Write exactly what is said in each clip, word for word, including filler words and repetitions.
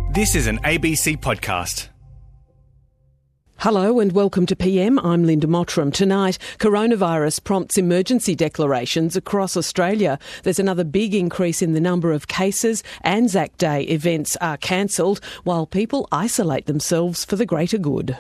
This is an A B C podcast. Hello and welcome to P M. I'm Linda Mottram. Tonight, coronavirus prompts emergency declarations across Australia. There's another big increase in the number of cases. Anzac Day events are cancelled while people isolate themselves for the greater good.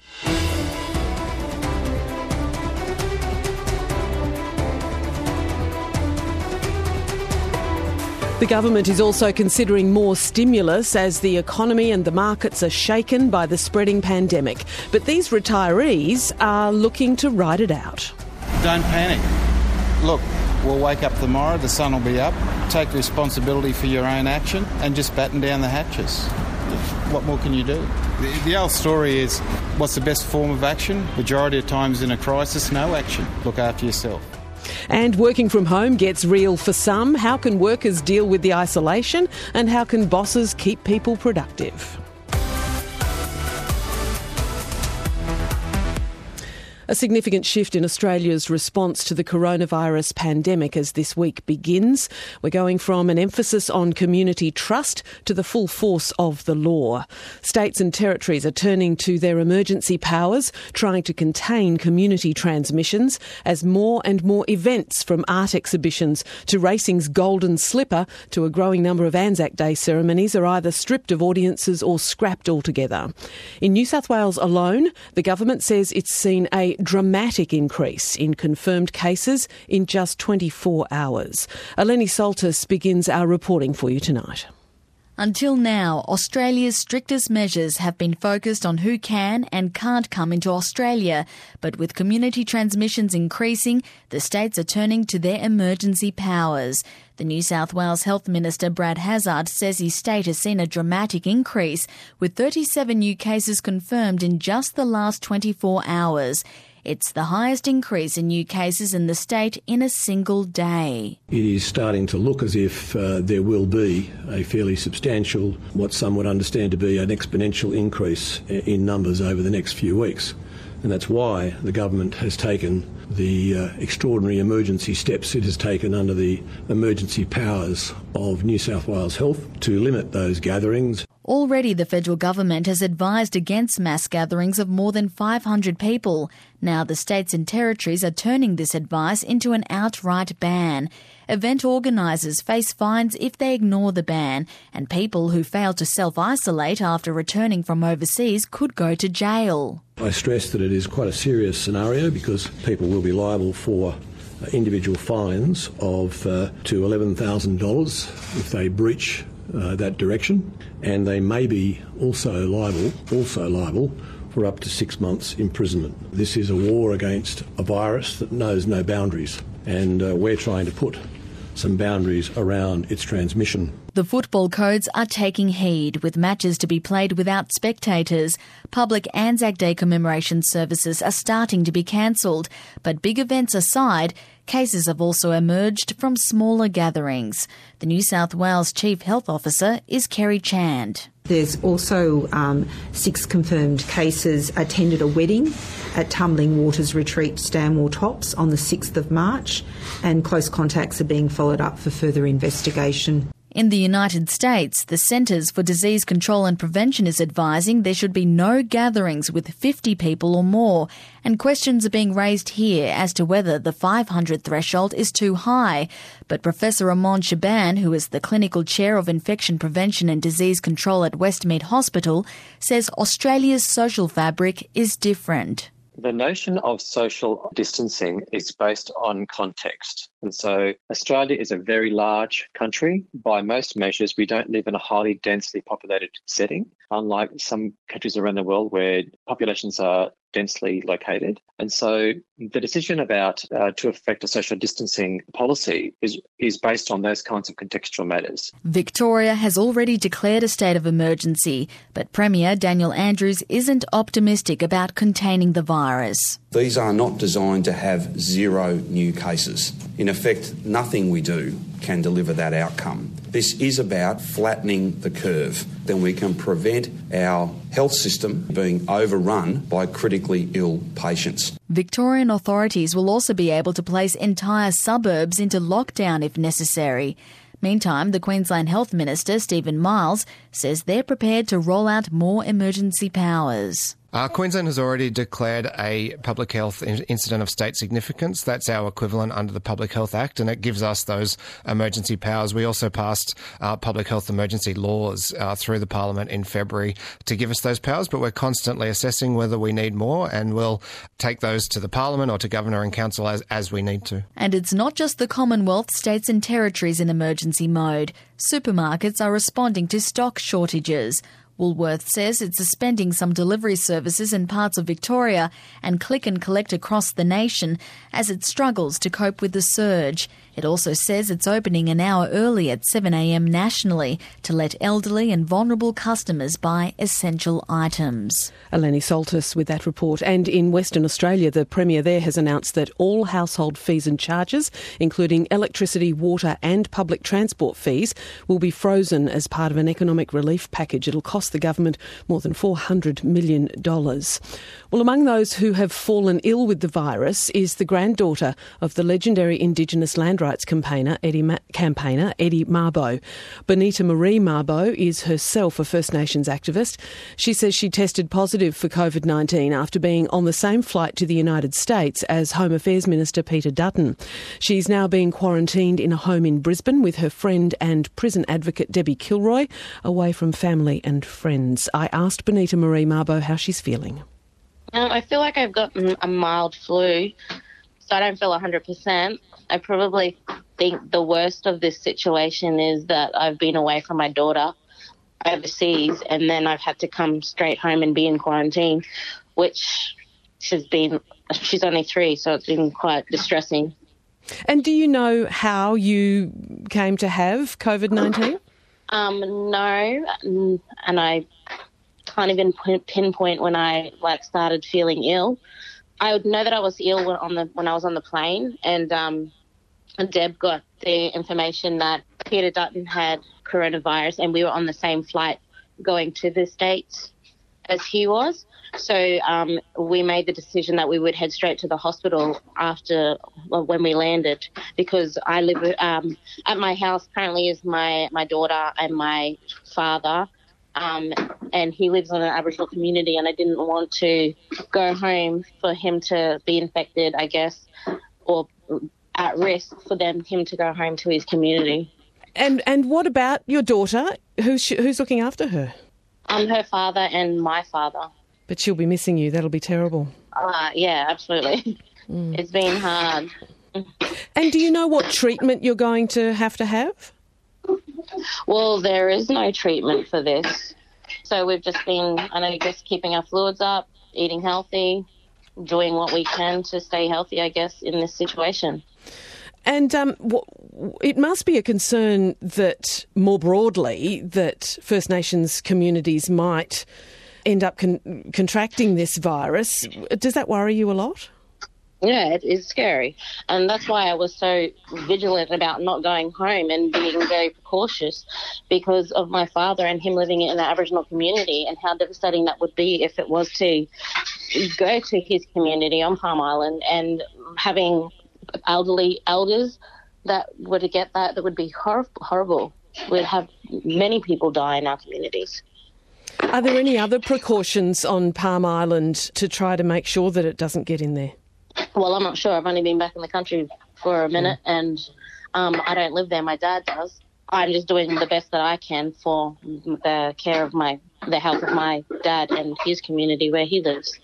The government is also considering more stimulus as the economy and the markets are shaken by the spreading pandemic. But these retirees are looking to ride it out. Don't panic. Look, we'll wake up tomorrow, the sun will be up. Take responsibility for your own action and just batten down the hatches. What more can you do? The, the old story is, what's the best form of action? Majority of times in a crisis, no action. Look after yourself. And working from home gets real for some. How can workers deal with the isolation? And how can bosses keep people productive? A significant shift in Australia's response to the coronavirus pandemic as this week begins. We're going from an emphasis on community trust to the full force of the law. States and territories are turning to their emergency powers, trying to contain community transmissions as more and more events, from art exhibitions to racing's Golden Slipper to a growing number of Anzac Day ceremonies, are either stripped of audiences or scrapped altogether. In New South Wales alone, the government says it's seen a dramatic increase in confirmed cases in just twenty-four hours. Eleni Soltis begins our reporting for you tonight. Until now, Australia's strictest measures have been focused on who can and can't come into Australia. But with community transmissions increasing, the states are turning to their emergency powers. The New South Wales Health Minister Brad Hazzard says his state has seen a dramatic increase, with thirty-seven new cases confirmed in just the last twenty-four hours. It's the highest increase in new cases in the state in a single day. It is starting to look as if uh, there will be a fairly substantial, what some would understand to be an exponential increase in numbers over the next few weeks. And that's why the government has taken the uh, extraordinary emergency steps it has taken under the emergency powers of New South Wales Health to limit those gatherings. Already the federal government has advised against mass gatherings of more than five hundred people. Now the states and territories are turning this advice into an outright ban. Event organisers face fines if they ignore the ban, and people who fail to self-isolate after returning from overseas could go to jail. I stress that it is quite a serious scenario because people will be liable for individual fines of uh, to eleven thousand dollars if they breach Uh, that direction, and they may be also liable, also liable for up to six months imprisonment. This is a war against a virus that knows no boundaries, and uh, we're trying to put some boundaries around its transmission. The football codes are taking heed, with matches to be played without spectators. Public Anzac Day commemoration services are starting to be cancelled, but big events aside, cases have also emerged from smaller gatherings. The New South Wales Chief Health Officer is Kerry Chand. There's also um, six confirmed cases attended a wedding at Tumbling Waters Retreat, Stanmore Tops, on the sixth of March, and close contacts are being followed up for further investigation. In the United States, the Centers for Disease Control and Prevention is advising there should be no gatherings with fifty people or more, and questions are being raised here as to whether the five hundred threshold is too high. But Professor Amon Shaban, who is the Clinical Chair of Infection Prevention and Disease Control at Westmead Hospital, says Australia's social fabric is different. The notion of social distancing is based on context. And so Australia is a very large country. By most measures, we don't live in a highly densely populated setting, unlike some countries around the world where populations are densely located. And so the decision about uh, to affect a social distancing policy is, is based on those kinds of contextual matters. Victoria has already declared a state of emergency, but Premier Daniel Andrews isn't optimistic about containing the virus. These are not designed to have zero new cases. In effect, nothing we do can deliver that outcome. This is about flattening the curve. Then we can prevent our health system being overrun by critically ill patients. Victorian authorities will also be able to place entire suburbs into lockdown if necessary. Meantime, the Queensland Health Minister, Stephen Miles, says they're prepared to roll out more emergency powers. Uh, Queensland has already declared a public health incident of state significance. That's our equivalent under the Public Health Act, and it gives us those emergency powers. We also passed uh, public health emergency laws uh, through the Parliament in February to give us those powers, but we're constantly assessing whether we need more, and we'll take those to the Parliament or to Governor and Council as, as we need to. And it's not just the Commonwealth, states and territories in emergency mode. Supermarkets are responding to stock shortages. Woolworths says it's suspending some delivery services in parts of Victoria and click and collect across the nation as it struggles to cope with the surge. It also says it's opening an hour early at seven a m nationally to let elderly and vulnerable customers buy essential items. Eleni Soltis with that report. And in Western Australia, the Premier there has announced that all household fees and charges, including electricity, water and public transport fees, will be frozen as part of an economic relief package. It'll cost the government more than four hundred million dollars. Well, among those who have fallen ill with the virus is the granddaughter of the legendary Indigenous land rights campaigner Eddie, Ma- campaigner Eddie Mabo. Benita Marie Mabo is herself a First Nations activist. She says she tested positive for COVID nineteen after being on the same flight to the United States as Home Affairs Minister Peter Dutton. She's now being quarantined in a home in Brisbane with her friend and prison advocate Debbie Kilroy, away from family and friends. I asked Benita Marie Mabo how she's feeling. Um, I feel like I've got a mild flu, so I don't feel one hundred percent. I probably think the worst of this situation is that I've been away from my daughter overseas and then I've had to come straight home and be in quarantine, which has been, she's only three, so it's been quite distressing. And do you know how you came to have COVID nineteen? Um, no, and I can't even pinpoint when I like started feeling ill. I would know that I was ill when, on the, when I was on the plane, and um, Deb got the information that Peter Dutton had coronavirus, and we were on the same flight going to the States as he was. So um, we made the decision that we would head straight to the hospital after well, when we landed, because I live um, at my house currently is my, my daughter and my father. Um, and he lives in an Aboriginal community, and I didn't want to go home for him to be infected, I guess, or at risk for them him to go home to his community. And and what about your daughter? Who's she, who's looking after her? I'm her father and my father. But she'll be missing you. That'll be terrible. Uh, yeah, absolutely. Mm. It's been hard. And do you know what treatment you're going to have to have? Well, there is no treatment for this. So we've just been, I guess, keeping our fluids up, eating healthy, doing what we can to stay healthy, I guess, in this situation. And um, w- it must be a concern that, more broadly, that First Nations communities might end up con- contracting this virus. Does that worry you a lot? Yeah, it is scary. And that's why I was so vigilant about not going home and being very precautious, because of my father and him living in an Aboriginal community, and how devastating that would be if it was to go to his community on Palm Island, and having elderly elders that were to get that, that would be hor- horrible. We'd have many people die in our communities. Are there any other precautions on Palm Island to try to make sure that it doesn't get in there? Well, I'm not sure. I've only been back in the country for a minute, mm. and um, I don't live there. My dad does. I'm just doing the best that I can for the care of my, the health of my dad and his community where he lives.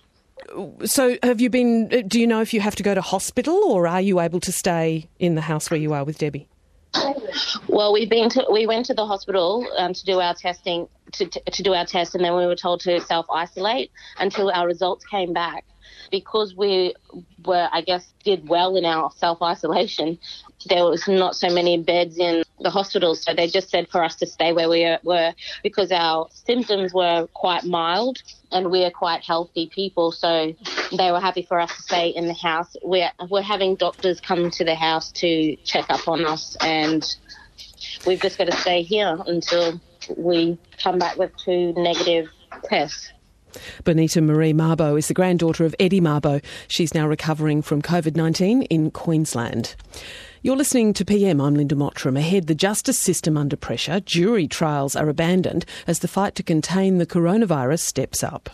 So have you been, do you know if you have to go to hospital, or are you able to stay in the house where you are with Debbie? Well, we've been to, we went to the hospital um, to do our testing, to, to, to do our test, and then we were told to self-isolate until our results came back. Because we were, I guess, did well in our self-isolation, there was not so many beds in the hospital, so they just said for us to stay where we were, because our symptoms were quite mild and we are quite healthy people, so they were happy for us to stay in the house. We're, we're having doctors come to the house to check up on us, and we've just got to stay here until we come back with two negative tests. Benita Marie Mabo is the granddaughter of Eddie Mabo. She's now recovering from COVID nineteen in Queensland. You're listening to P M. I'm Linda Mottram. Ahead, the justice system under pressure. Jury trials are abandoned as the fight to contain the coronavirus steps up.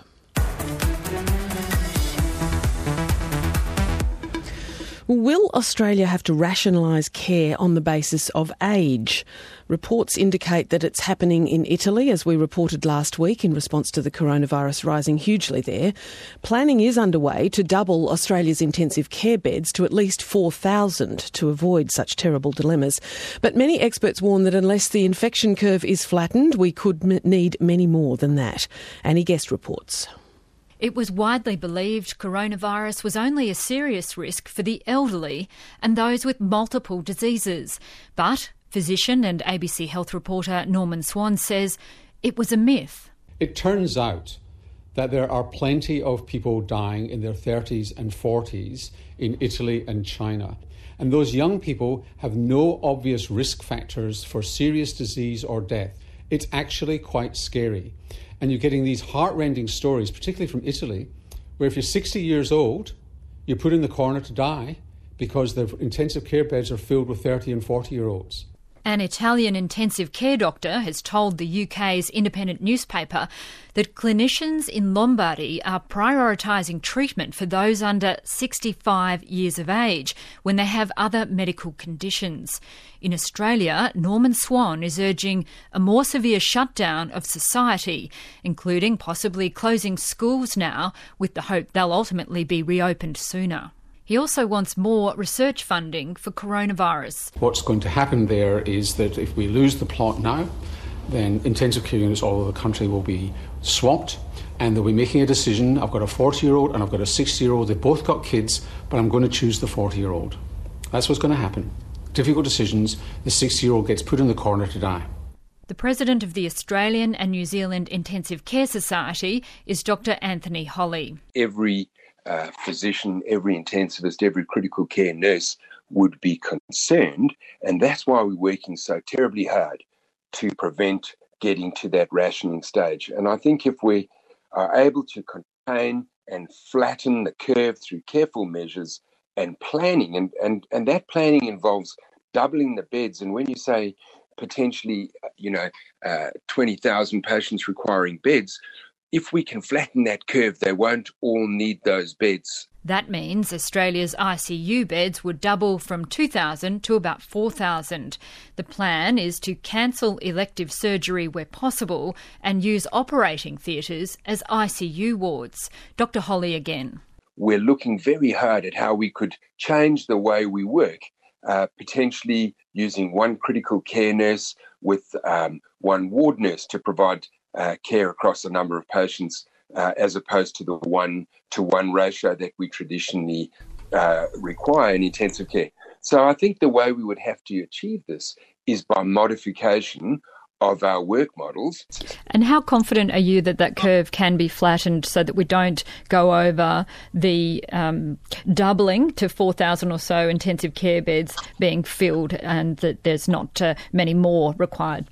Will Australia have to rationalise care on the basis of age? Reports indicate that it's happening in Italy, as we reported last week in response to the coronavirus rising hugely there. Planning is underway to double Australia's intensive care beds to at least four thousand to avoid such terrible dilemmas. But many experts warn that unless the infection curve is flattened, we could m- need many more than that. Annie Guest reports. It was widely believed coronavirus was only a serious risk for the elderly and those with multiple diseases. But physician and A B C Health reporter Norman Swan says it was a myth. It turns out that there are plenty of people dying in their thirties and forties in Italy and China. And those young people have no obvious risk factors for serious disease or death. It's actually quite scary. And you're getting these heart-rending stories, particularly from Italy, where if you're sixty years old, you're put in the corner to die because the intensive care beds are filled with thirty and forty-year-olds. An Italian intensive care doctor has told the U K's independent newspaper that clinicians in Lombardy are prioritising treatment for those under sixty-five years of age when they have other medical conditions. In Australia, Norman Swan is urging a more severe shutdown of society, including possibly closing schools now, with the hope they'll ultimately be reopened sooner. He also wants more research funding for coronavirus. What's going to happen there is that if we lose the plot now, then intensive care units all over the country will be swapped, and they'll be making a decision. I've got a forty-year-old and I've got a sixty-year-old. They've both got kids, but I'm going to choose the forty-year-old. That's what's going to happen. Difficult decisions. The sixty-year-old gets put in the corner to die. The president of the Australian and New Zealand Intensive Care Society is Doctor Anthony Holly. Every Uh, physician, every intensivist, every critical care nurse would be concerned, and that's why we're working so terribly hard to prevent getting to that rationing stage. And I think if we are able to contain and flatten the curve through careful measures and planning, and, and, and that planning involves doubling the beds, and when you say potentially, you know, uh, twenty thousand patients requiring beds, if we can flatten that curve, they won't all need those beds. That means Australia's I C U beds would double from two thousand to about four thousand. The plan is to cancel elective surgery where possible and use operating theatres as I C U wards. Doctor Holly again. We're looking very hard at how we could change the way we work, uh, potentially using one critical care nurse with um, one ward nurse to provide Uh, care across a number of patients uh, as opposed to the one-to-one ratio that we traditionally uh, require in intensive care. So I think the way we would have to achieve this is by modification of our work models. And how confident are you that that curve can be flattened so that we don't go over the um, doubling to four thousand or so intensive care beds being filled and that there's not uh, many more required?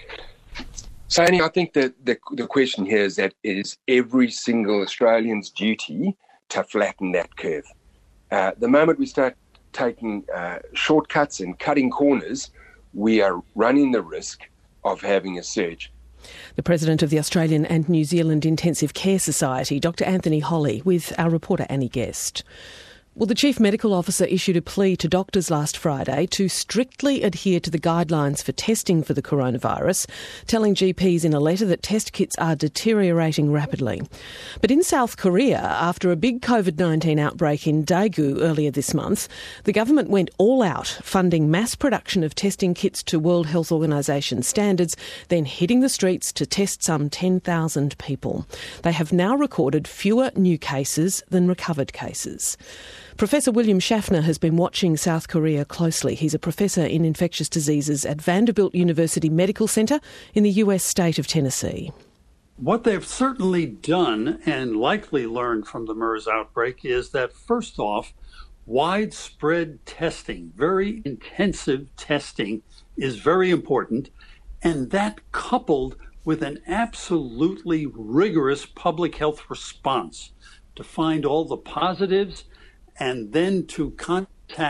So, Annie, I think that the, the question here is that it is every single Australian's duty to flatten that curve. Uh, the moment we start taking uh, shortcuts and cutting corners, we are running the risk of having a surge. The president of the Australian and New Zealand Intensive Care Society, Doctor Anthony Holly, with our reporter Annie Guest. Well, the Chief Medical Officer issued a plea to doctors last Friday to strictly adhere to the guidelines for testing for the coronavirus, telling G Ps in a letter that test kits are deteriorating rapidly. But in South Korea, after a big COVID nineteen outbreak in Daegu earlier this month, the government went all out, funding mass production of testing kits to World Health Organization standards, then hitting the streets to test some ten thousand people. They have now recorded fewer new cases than recovered cases. Professor William Schaffner has been watching South Korea closely. He's a professor in infectious diseases at Vanderbilt University Medical Center in the U S state of Tennessee. What they've certainly done and likely learned from the MERS outbreak is that, first off, widespread testing, very intensive testing, is very important, and that coupled with an absolutely rigorous public health response to find all the positives and then to contact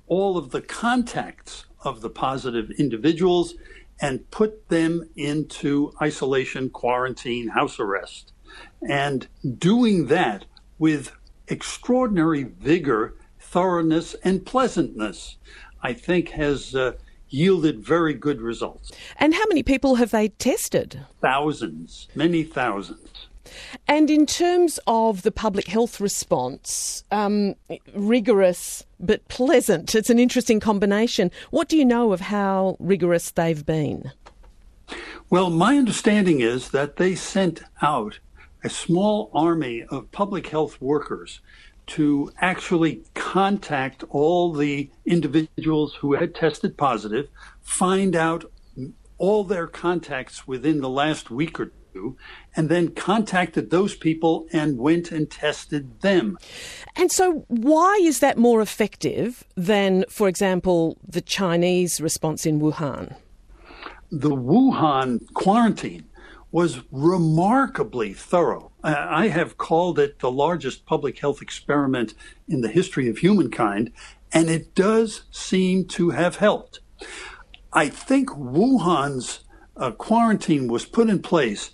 all of the contacts of the positive individuals and put them into isolation, quarantine, house arrest. And doing that with extraordinary vigor, thoroughness, and pleasantness, I think has uh, yielded very good results. And how many people have they tested? Thousands, many thousands. And in terms of the public health response, um, rigorous but pleasant, it's an interesting combination. What do you know of how rigorous they've been? Well, my understanding is that they sent out a small army of public health workers to actually contact all the individuals who had tested positive, find out all their contacts within the last week or two, and then contacted those people and went and tested them. And so why is that more effective than, for example, the Chinese response in Wuhan? The Wuhan quarantine was remarkably thorough. I have called it the largest public health experiment in the history of humankind, and it does seem to have helped. I think Wuhan's uh, quarantine was put in place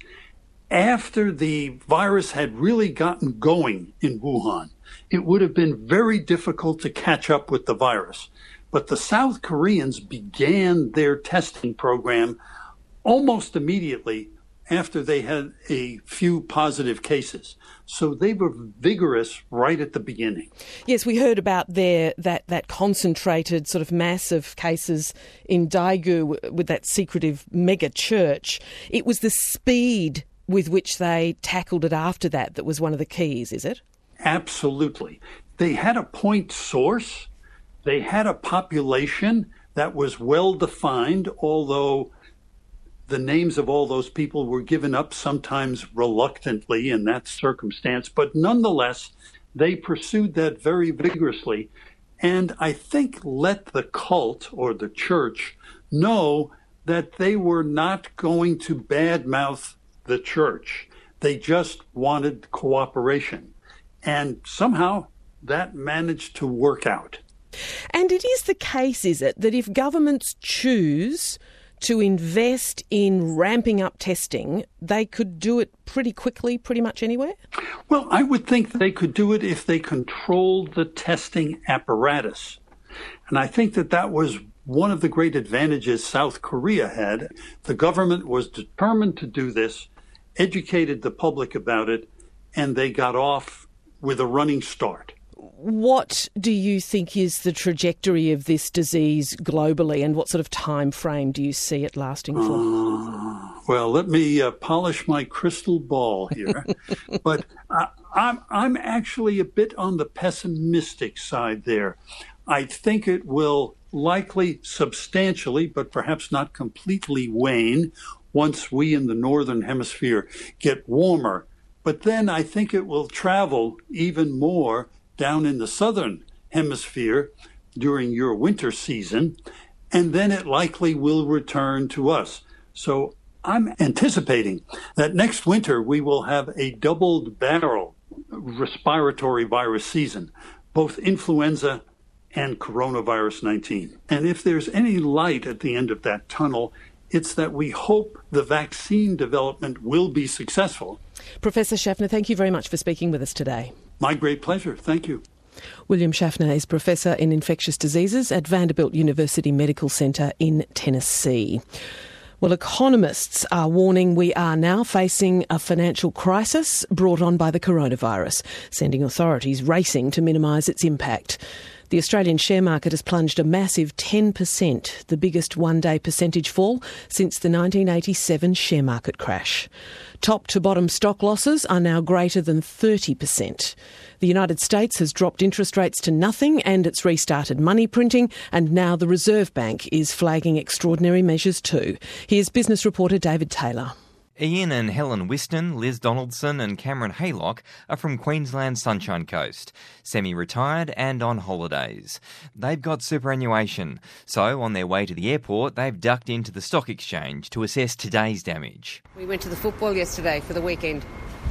after the virus had really gotten going in Wuhan. It would have been very difficult to catch up with the virus. But the South Koreans began their testing program almost immediately after they had a few positive cases. So they were vigorous right at the beginning. Yes, we heard about their that, that concentrated sort of mass of cases in Daegu with that secretive mega church. It was the speed with which they tackled it after that that was one of the keys, is it? Absolutely. They had a point source. They had a population that was well defined, although the names of all those people were given up sometimes reluctantly in that circumstance. But nonetheless, they pursued that very vigorously. And I think let the cult or the church know that they were not going to badmouth the church. They just wanted cooperation. And somehow that managed to work out. And it is the case, is it, that if governments choose to invest in ramping up testing, they could do it pretty quickly, pretty much anywhere? Well, I would think they could do it if they controlled the testing apparatus. And I think that that was one of the great advantages South Korea had. The government was determined to do this, educated the public about it, and they got off with a running start. What do you think is the trajectory of this disease globally, and what sort of time frame do you see it lasting for? Uh, well, let me uh, polish my crystal ball here. But I, I'm, I'm actually a bit on the pessimistic side there. I think it will likely substantially, but perhaps not completely wane once we in the Northern Hemisphere get warmer. But then I think it will travel even more down in the Southern Hemisphere during your winter season, and then it likely will return to us. So I'm anticipating that next winter we will have a doubled barrel respiratory virus season, both influenza and coronavirus nineteen. And if there's any light at the end of that tunnel, it's that we hope the vaccine development will be successful. Professor Schaffner, thank you very much for speaking with us today. My great pleasure. Thank you. William Schaffner is Professor in Infectious Diseases at Vanderbilt University Medical Center in Tennessee. Well, economists are warning we are now facing a financial crisis brought on by the coronavirus, sending authorities racing to minimise its impact. The Australian share market has plunged a massive ten percent, the biggest one-day percentage fall since the nineteen eighty-seven share market crash. Top to bottom stock losses are now greater than thirty percent. The United States has dropped interest rates to nothing and it's restarted money printing, and now the Reserve Bank is flagging extraordinary measures too. Here's business reporter David Taylor. Ian and Helen Whiston, Liz Donaldson and Cameron Haylock are from Queensland's Sunshine Coast, semi-retired and on holidays. They've got superannuation, so on their way to the airport they've ducked into the stock exchange to assess today's damage. We went to the football yesterday for the weekend.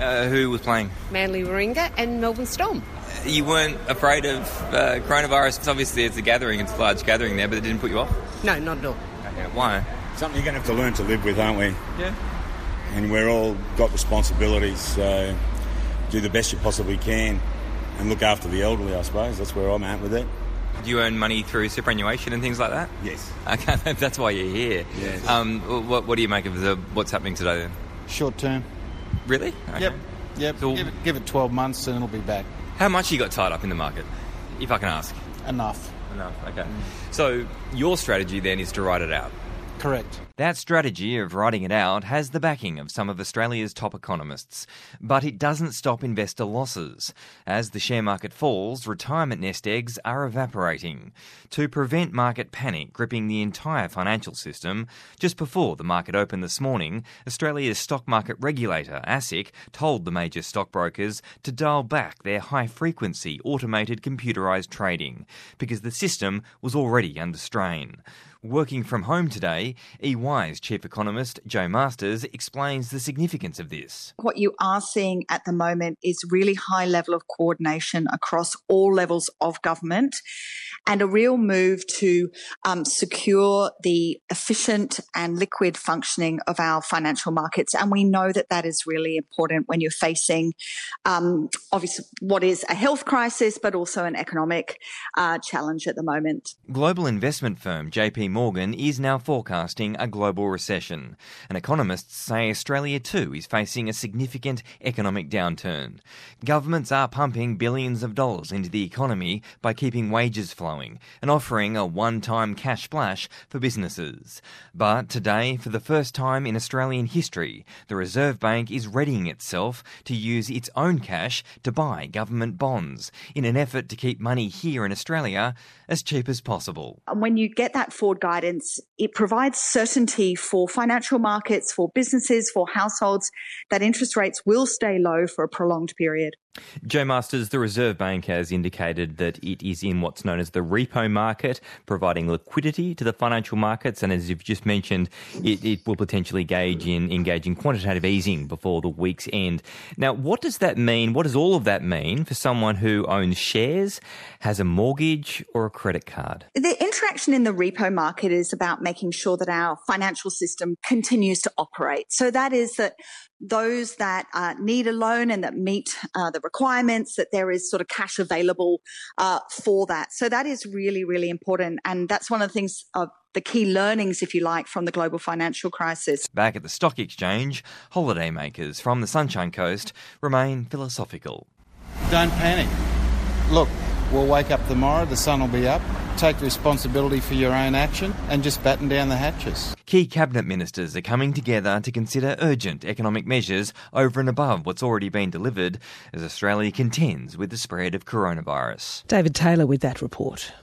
Uh, who was playing? Manly Warringah and Melbourne Storm. You weren't afraid of uh, coronavirus? Because obviously it's a gathering, it's a large gathering there, but it didn't put you off? No, not at all. Okay, why? Something you're going to have to learn to live with, aren't we? Yeah. And we're all got responsibilities, so do the best you possibly can and look after the elderly, I suppose. That's where I'm at with it. Do you earn money through superannuation and things like that? Yes. Okay, that's why you're here. Yes. Um, what, what do you make of the, what's happening today then? Short term. Really? Okay. Yep. Yep. So, give, it, give it twelve months and it'll be back. How much you got tied up in the market, if I can ask? Enough. Enough, okay. Mm. So your strategy then is to ride it out? Correct. That strategy of riding it out has the backing of some of Australia's top economists. But it doesn't stop investor losses. As the share market falls, retirement nest eggs are evaporating. To prevent market panic gripping the entire financial system, just before the market opened this morning, Australia's stock market regulator, ASIC, told the major stockbrokers to dial back their high-frequency automated computerised trading because the system was already under strain. Working from home today, E Y's chief economist, Joe Masters, explains the significance of this. What you are seeing at the moment is really high level of coordination across all levels of government and a real move to um, secure the efficient and liquid functioning of our financial markets. And we know that that is really important when you're facing, um, obviously, what is a health crisis, but also an economic uh, challenge at the moment. Global investment firm J P Morgan is now forecasting a global recession, and economists say Australia too is facing a significant economic downturn. Governments are pumping billions of dollars into the economy by keeping wages flowing and offering a one-time cash splash for businesses. But today, for the first time in Australian history, the Reserve Bank is readying itself to use its own cash to buy government bonds in an effort to keep money here in Australia as cheap as possible. When you get that forward guidance, it provides certainty for financial markets, for businesses, for households, that interest rates will stay low for a prolonged period. Joe Masters, the Reserve Bank has indicated that it is in what's known as the repo market, providing liquidity to the financial markets, and as you've just mentioned, it, it will potentially engage in, engage in quantitative easing before the week's end. Now, what does that mean? What does all of that mean for someone who owns shares, has a mortgage or a credit card? The interaction in the repo market is about making sure that our financial system continues to operate. So that is that those that uh, need a loan and that meet uh, the requirements, that there is sort of cash available uh, for that. So that is really, really important. And that's one of the things, of the key learnings, if you like, from the global financial crisis. Back at the stock exchange, holidaymakers from the Sunshine Coast remain philosophical. Don't panic. Look, we'll wake up tomorrow, the sun will be up. Take responsibility for your own action and just batten down the hatches. Key cabinet ministers are coming together to consider urgent economic measures over and above what's already been delivered as Australia contends with the spread of coronavirus. David Taylor with that report.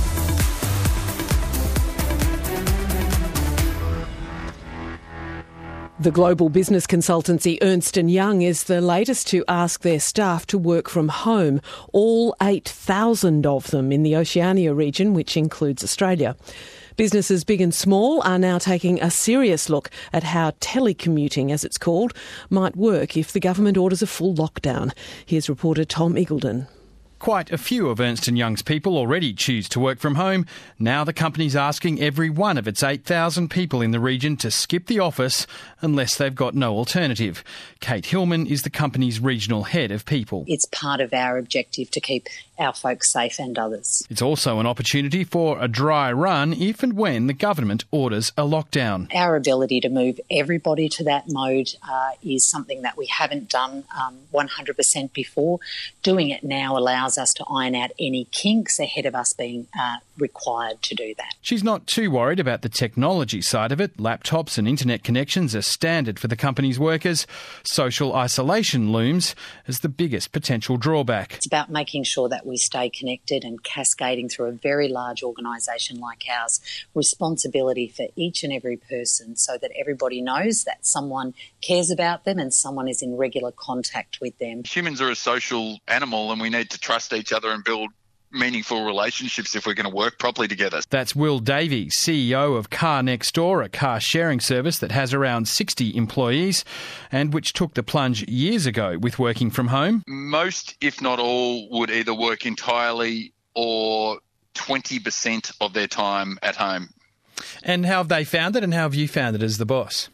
The global business consultancy Ernst and Young is the latest to ask their staff to work from home, all eight thousand of them in the Oceania region, which includes Australia. Businesses big and small are now taking a serious look at how telecommuting, as it's called, might work if the government orders a full lockdown. Here's reporter Tom Eagleton. Quite a few of Ernst and Young's people already choose to work from home. Now the company's asking every one of its eight thousand people in the region to skip the office unless they've got no alternative. Kate Hillman is the company's regional head of people. It's part of our objective to keep our folks safe and others. It's also an opportunity for a dry run if and when the government orders a lockdown. Our ability to move everybody to that mode uh, is something that we haven't done um, one hundred percent before. Doing it now allows us to iron out any kinks ahead of us being uh, required to do that. She's not too worried about the technology side of it. Laptops and internet connections are standard for the company's workers. Social isolation looms as the biggest potential drawback. It's about making sure that we stay connected and cascading through a very large organisation like ours. Responsibility for each and every person so that everybody knows that someone cares about them and someone is in regular contact with them. Humans are a social animal and we need to trust each other and build meaningful relationships if we're going to work properly together. That's Will Davies, C E O of Car Next Door, a car sharing service that has around sixty employees and which took the plunge years ago with working from home. Most, if not all, would either work entirely or twenty percent of their time at home. And how have they found it, and how have you found it as the boss?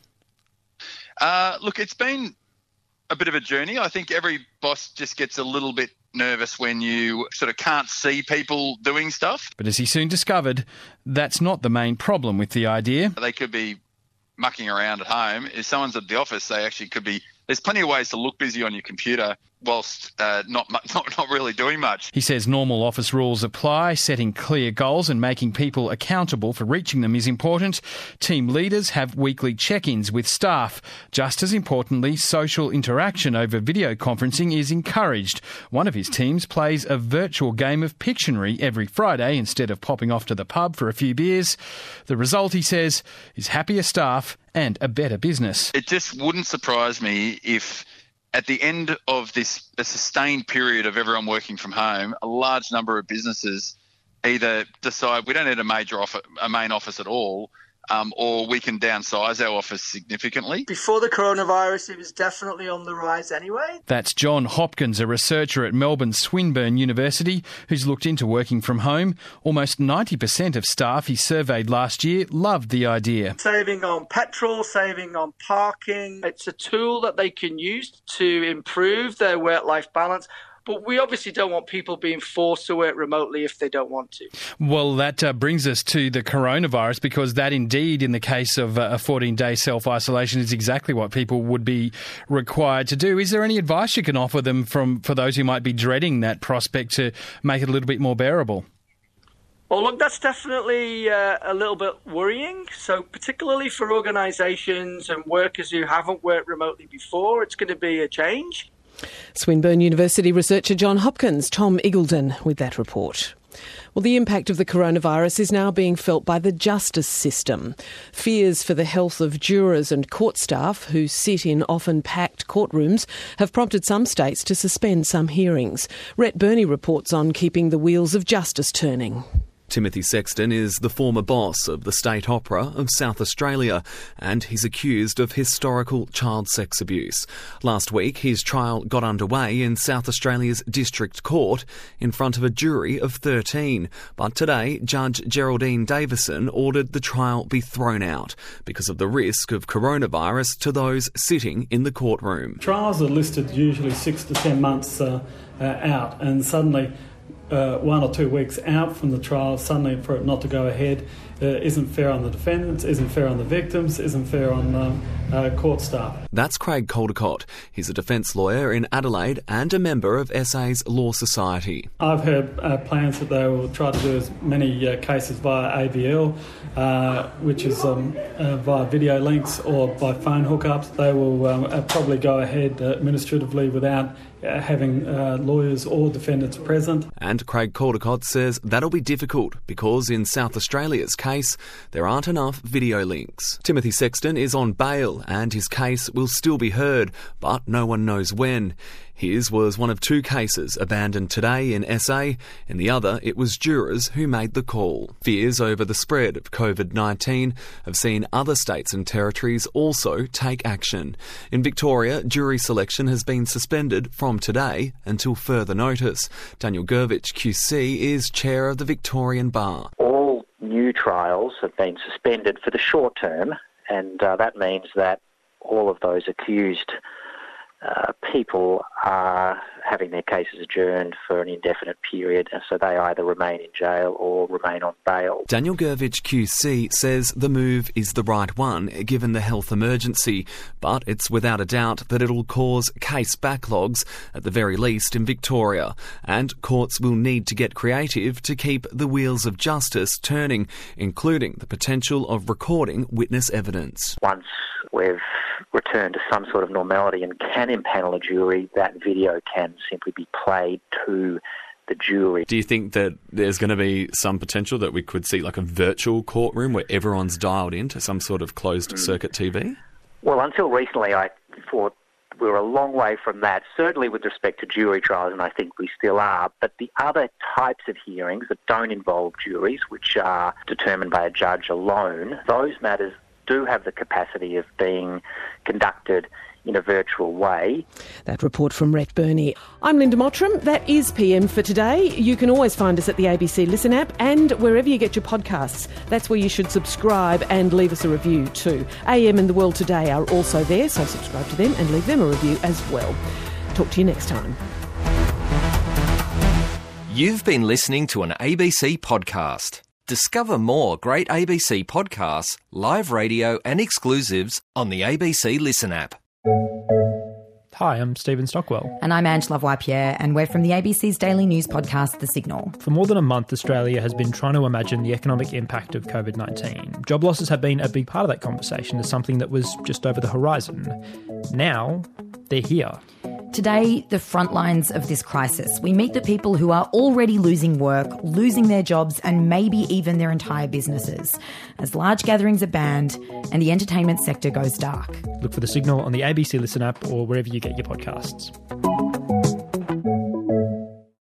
Uh, look, it's been a bit of a journey. I think every boss just gets a little bit nervous when you sort of can't see people doing stuff. But as he soon discovered, that's not the main problem with the idea. They could be mucking around at home. If someone's at the office, they actually could be... There's plenty of ways to look busy on your computer whilst uh, not, not not really doing much. He says normal office rules apply. Setting clear goals and making people accountable for reaching them is important. Team leaders have weekly check-ins with staff. Just as importantly, social interaction over video conferencing is encouraged. One of his teams plays a virtual game of Pictionary every Friday instead of popping off to the pub for a few beers. The result, he says, is happier staff and a better business. It just wouldn't surprise me if at the end of this a sustained period of everyone working from home, a large number of businesses either decide we don't need a major office, a main office at all, um, or we can downsize our office significantly. Before the coronavirus, it was definitely on the rise anyway. That's John Hopkins, a researcher at Melbourne's Swinburne University, who's looked into working from home. Almost ninety percent of staff he surveyed last year loved the idea. Saving on petrol, saving on parking. It's a tool that they can use to improve their work-life balance. But we obviously don't want people being forced to work remotely if they don't want to. Well, that uh, brings us to the coronavirus, because that indeed, in the case of uh, a fourteen-day self-isolation, is exactly what people would be required to do. Is there any advice you can offer them from for those who might be dreading that prospect to make it a little bit more bearable? Well, look, that's definitely uh, a little bit worrying. So particularly for organisations and workers who haven't worked remotely before, it's going to be a change. Swinburne University researcher John Hopkins, Tom Eagleton with that report. Well, the impact of the coronavirus is now being felt by the justice system. Fears for the health of jurors and court staff who sit in often packed courtrooms have prompted some states to suspend some hearings. Rhett Burney reports on keeping the wheels of justice turning. Timothy Sexton is the former boss of the State Opera of South Australia, and he's accused of historical child sex abuse. Last week, his trial got underway in South Australia's District Court in front of a jury of thirteen. But today, Judge Geraldine Davison ordered the trial be thrown out because of the risk of coronavirus to those sitting in the courtroom. Trials are listed usually six to ten months uh, uh, out, and suddenly Uh, one or two weeks out from the trial, suddenly for it not to go ahead uh, isn't fair on the defendants, isn't fair on the victims, isn't fair on um, uh, court staff. That's Craig Caldecott. He's a defence lawyer in Adelaide and a member of S A's Law Society. I've heard uh, plans that they will try to do as many uh, cases via A V L, uh, which is um, uh, via video links or by phone hookups. They will um, uh, probably go ahead uh, administratively without uh, having uh, lawyers or defendants present. And Craig Caldecott says that'll be difficult because in South Australia's case, there aren't enough video links. Timothy Sexton is on bail and his case will still be heard, but no one knows when. His was one of two cases abandoned today in S A. In the other, it was jurors who made the call. Fears over the spread of COVID nineteen have seen other states and territories also take action. In Victoria, jury selection has been suspended from today until further notice. Daniel Gurvich Q C is chair of the Victorian Bar. All new trials have been suspended for the short term, and uh, that means that all of those accused Uh, people are having their cases adjourned for an indefinite period, so they either remain in jail or remain on bail. Daniel Gurvich Q C says the move is the right one given the health emergency, but it's without a doubt that it'll cause case backlogs, at the very least in Victoria, and courts will need to get creative to keep the wheels of justice turning, including the potential of recording witness evidence. Once we've returned to some sort of normality and can impanel a jury, that video can simply be played to the jury. Do you think that there's going to be some potential that we could see like a virtual courtroom where everyone's dialed into some sort of closed circuit T V? Well, until recently I thought we're a long way from that, certainly with respect to jury trials, and I think we still are. But the other types of hearings that don't involve juries, which are determined by a judge alone, those matters do have the capacity of being conducted in a virtual way. That report from Rhett Burney. I'm Linda Mottram. That is P M for today. You can always find us at the A B C Listen app and wherever you get your podcasts. That's where you should subscribe and leave us a review too. A M and The World Today are also there, so subscribe to them and leave them a review as well. Talk to you next time. You've been listening to an A B C podcast. Discover more great A B C podcasts, live radio and exclusives on the A B C Listen app. Hi, I'm Stephen Stockwell. And I'm Angela Voipierre, and we're from the A B C's daily news podcast, The Signal. For more than a month, Australia has been trying to imagine the economic impact of COVID nineteen. Job losses have been a big part of that conversation as something that was just over the horizon. Now, they're here. Today, the front lines of this crisis. We meet the people who are already losing work, losing their jobs, and maybe even their entire businesses, as large gatherings are banned and the entertainment sector goes dark. Look for The Signal on the A B C Listen app or wherever you get your podcasts.